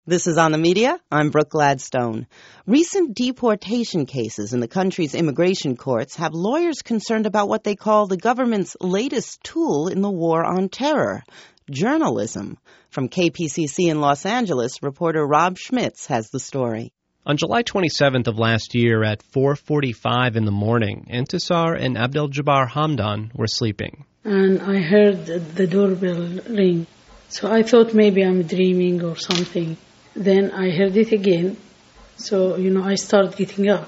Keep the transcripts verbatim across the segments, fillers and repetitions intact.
This is On the Media. I'm Brooke Gladstone. Recent deportation cases in the country's immigration courts have lawyers concerned about what they call the government's latest tool in the war on terror, journalism. From K P C C in Los Angeles, reporter Rob Schmitz has the story. On July twenty-seventh of last year at four forty-five in the morning, Intisar and Abdel-Jabbar Hamdan were sleeping. And I heard the doorbell ring. So I thought maybe I'm dreaming or something. Then I heard it again. So, you know, I start getting up.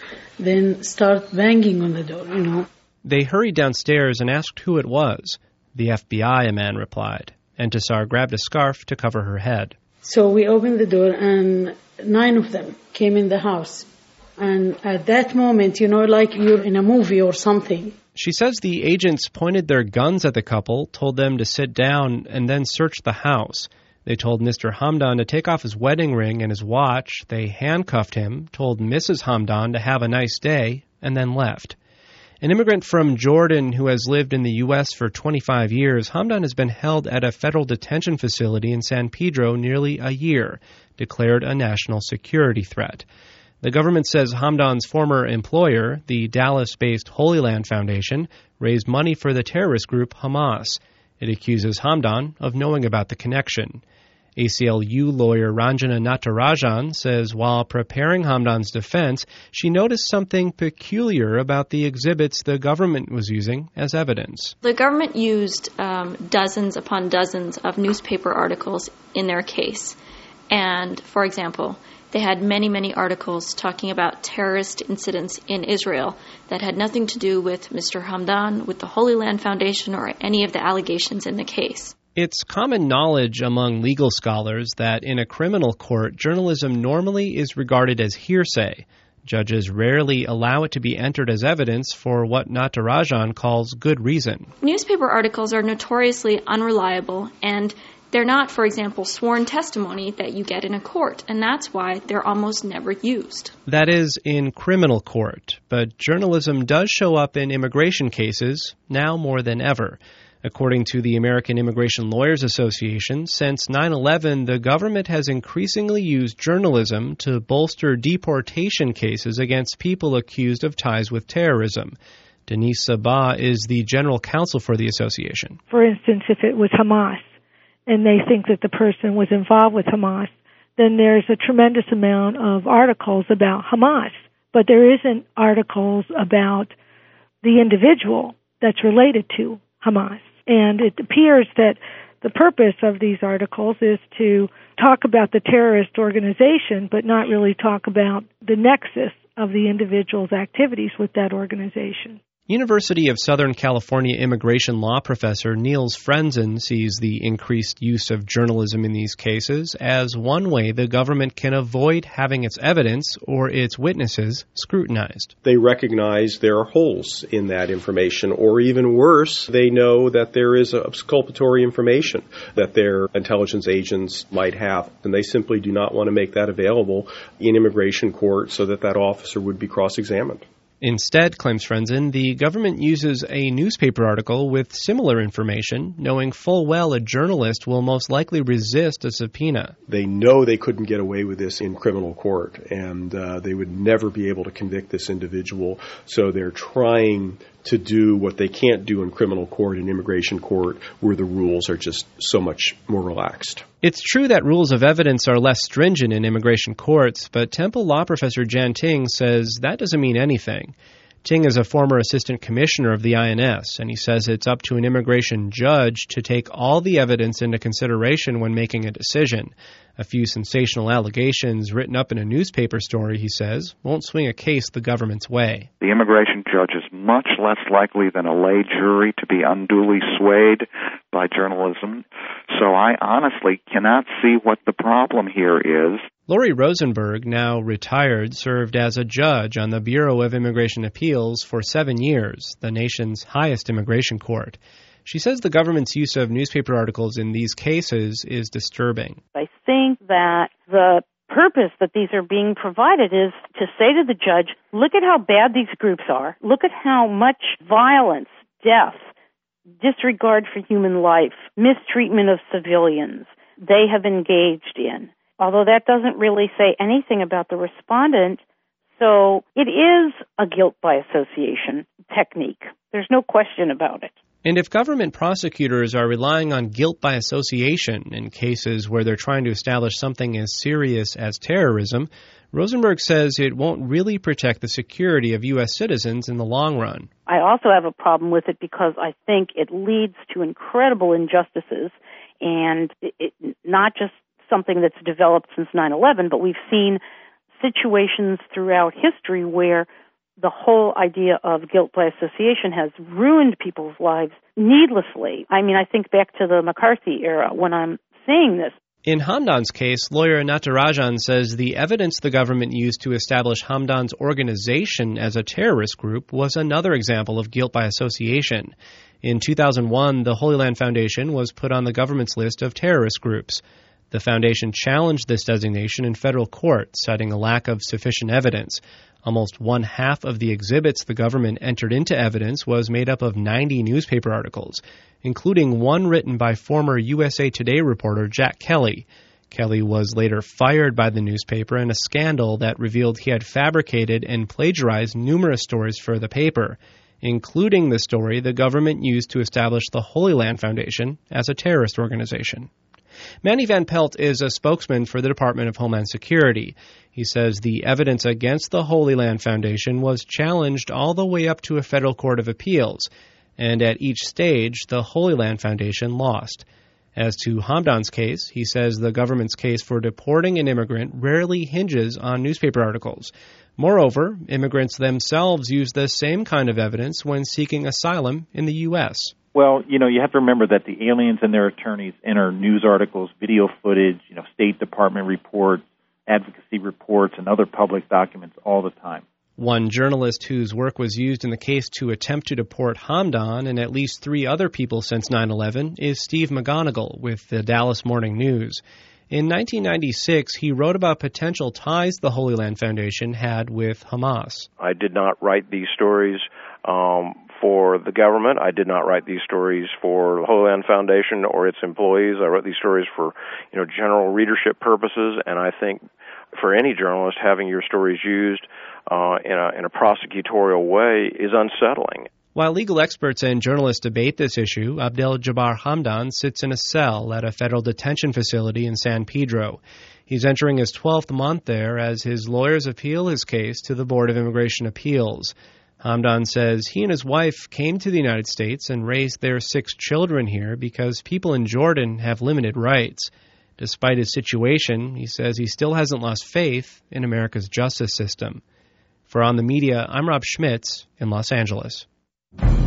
Then start banging on the door, you know. They hurried downstairs and asked who it was. The F B I, a man replied. Intisar grabbed a scarf to cover her head. So we opened the door and nine of them came in the house. And at that moment, you know, like you're in a movie or something. She says the agents pointed their guns at the couple, told them to sit down, and then searched the house. They told Mister Hamdan to take off his wedding ring and his watch. They handcuffed him, told Missus Hamdan to have a nice day, and then left. An immigrant from Jordan who has lived in the U S for twenty-five years, Hamdan has been held at a federal detention facility in San Pedro nearly a year, declared a national security threat. The government says Hamdan's former employer, the Dallas-based Holy Land Foundation, raised money for the terrorist group Hamas. It accuses Hamdan of knowing about the connection. A C L U lawyer Ranjana Natarajan says while preparing Hamdan's defense, she noticed something peculiar about the exhibits the government was using as evidence. The government used um, dozens upon dozens of newspaper articles in their case. And, for example, they had many, many articles talking about terrorist incidents in Israel that had nothing to do with Mister Hamdan, with the Holy Land Foundation, or any of the allegations in the case. It's common knowledge among legal scholars that in a criminal court, journalism normally is regarded as hearsay. Judges rarely allow it to be entered as evidence for what Natarajan calls good reason. Newspaper articles are notoriously unreliable, and they're not, for example, sworn testimony that you get in a court, and that's why they're almost never used. That is in criminal court, but journalism does show up in immigration cases, now more than ever. According to the American Immigration Lawyers Association, since nine eleven, the government has increasingly used journalism to bolster deportation cases against people accused of ties with terrorism. Denise Sabah is the general counsel for the association. For instance, if it was Hamas, and they think that the person was involved with Hamas, then there's a tremendous amount of articles about Hamas. But there isn't articles about the individual that's related to Hamas. And it appears that the purpose of these articles is to talk about the terrorist organization, but not really talk about the nexus of the individual's activities with that organization. University of Southern California immigration law professor Niels Frenzen sees the increased use of journalism in these cases as one way the government can avoid having its evidence or its witnesses scrutinized. They recognize there are holes in that information, or even worse, they know that there is exculpatory information that their intelligence agents might have, and they simply do not want to make that available in immigration court so that that officer would be cross-examined. Instead, claims Frenzen, the government uses a newspaper article with similar information, knowing full well a journalist will most likely resist a subpoena. They know they couldn't get away with this in criminal court, and uh, they would never be able to convict this individual, so they're trying to do what they can't do in criminal court and immigration court, where the rules are just so much more relaxed. It's true that rules of evidence are less stringent in immigration courts, but Temple law professor Jan Ting says that doesn't mean anything. Ting is a former assistant commissioner of the I N S, and he says it's up to an immigration judge to take all the evidence into consideration when making a decision. A few sensational allegations written up in a newspaper story, he says, won't swing a case the government's way. The immigration judge is much less likely than a lay jury to be unduly swayed by journalism. So I honestly cannot see what the problem here is. Lori Rosenberg, now retired, served as a judge on the Bureau of Immigration Appeals for seven years, the nation's highest immigration court. She says the government's use of newspaper articles in these cases is disturbing. I think that the purpose that these are being provided is to say to the judge, look at how bad these groups are. Look at how much violence, death, disregard for human life, mistreatment of civilians they have engaged in. although that doesn't really say anything about the respondent. So it is a guilt by association technique. There's no question about it. And if government prosecutors are relying on guilt by association in cases where they're trying to establish something as serious as terrorism, Rosenberg says it won't really protect the security of U S citizens in the long run. I also have a problem with it because I think it leads to incredible injustices, and it, it, not just something that's developed since nine eleven, but we've seen situations throughout history where the whole idea of guilt by association has ruined people's lives needlessly. I mean, I think back to the McCarthy era when I'm saying this. In Hamdan's case, lawyer Natarajan says the evidence the government used to establish Hamdan's organization as a terrorist group was another example of guilt by association. In two thousand one, the Holy Land Foundation was put on the government's list of terrorist groups. The foundation challenged this designation in federal court, citing a lack of sufficient evidence. Almost one half of the exhibits the government entered into evidence was made up of ninety newspaper articles, including one written by former U S A Today reporter Jack Kelly. Kelly was later fired by the newspaper in a scandal that revealed he had fabricated and plagiarized numerous stories for the paper, including the story the government used to establish the Holy Land Foundation as a terrorist organization. Manny Van Pelt is a spokesman for the Department of Homeland Security. He says the evidence against the Holy Land Foundation was challenged all the way up to a federal court of appeals, and at each stage, the Holy Land Foundation lost. As to Hamdan's case, he says the government's case for deporting an immigrant rarely hinges on newspaper articles. Moreover, immigrants themselves use the same kind of evidence when seeking asylum in the U S Well, you know, you have to remember that the aliens and their attorneys enter news articles, video footage, you know, State Department reports, advocacy reports, and other public documents all the time. One journalist whose work was used in the case to attempt to deport Hamdan and at least three other people since nine eleven is Steve McGonigal with the Dallas Morning News. In nineteen ninety-six, he wrote about potential ties the Holy Land Foundation had with Hamas. I did not write these stories um, for the government. I did not write these stories for the Holy Land Foundation or its employees. I wrote these stories for, you know, general readership purposes, and I think for any journalist, having your stories used uh, in a in a prosecutorial way is unsettling. While legal experts and journalists debate this issue, Abdel Jabbar Hamdan sits in a cell at a federal detention facility in San Pedro. He's entering his twelfth month there as his lawyers appeal his case to the Board of Immigration Appeals. Hamdan says he and his wife came to the United States and raised their six children here because people in Jordan have limited rights. Despite his situation, he says he still hasn't lost faith in America's justice system. For On the Media, I'm Rob Schmitz in Los Angeles.